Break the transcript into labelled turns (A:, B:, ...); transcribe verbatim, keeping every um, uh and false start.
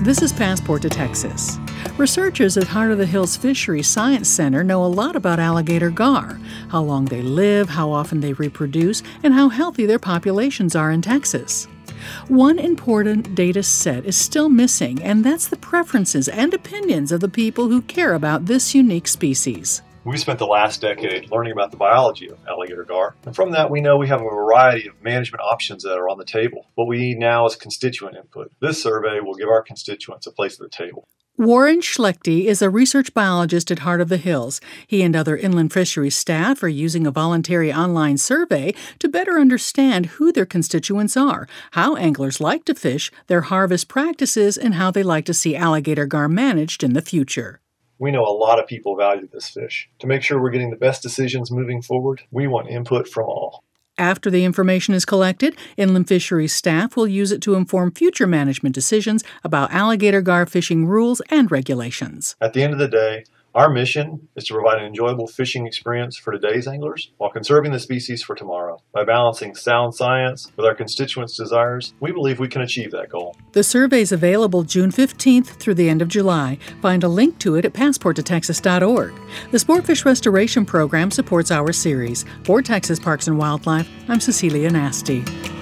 A: This is Passport to Texas. Researchers at Heart of the Hills Fisheries Science Center know a lot about alligator gar, how long they live, how often they reproduce, and how healthy their populations are in Texas. One important data set is still missing, and that's the preferences and opinions of the people who care about this unique species.
B: We spent the last decade learning about the biology of alligator gar, and from that we know we have a variety of management options that are on the table. What we need now is constituent input. This survey will give our constituents a place at the table.
A: Warren Schlechte is a research biologist at Heart of the Hills. He and other inland fisheries staff are using a voluntary online survey to better understand who their constituents are, how anglers like to fish, their harvest practices, and how they like to see alligator gar managed in the future.
B: We know a lot of people value this fish. To make sure we're getting the best decisions moving forward, we want input from all.
A: After the information is collected, inland fisheries staff will use it to inform future management decisions about alligator gar fishing rules and regulations.
B: At the end of the day, our mission is to provide an enjoyable fishing experience for today's anglers while conserving the species for tomorrow. By balancing sound science with our constituents' desires, we believe we can achieve that goal.
A: The survey is available June fifteenth through the end of July. Find a link to it at passport to texas dot org. The Sportfish Restoration Program supports our series. For Texas Parks and Wildlife, I'm Cecilia Nasty.